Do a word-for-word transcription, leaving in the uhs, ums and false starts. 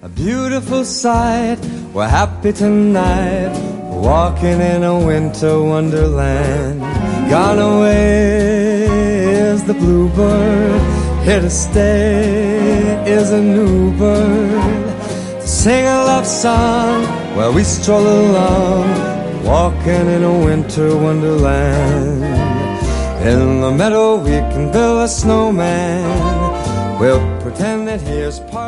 a beautiful sight. We're happy tonight, walking in a winter wonderland. Gone away is the bluebird, here to stay is a new bird. To sing a love song while we stroll along, walking in a winter wonderland. In the meadow we can build a snowman, we'll pretend that he is part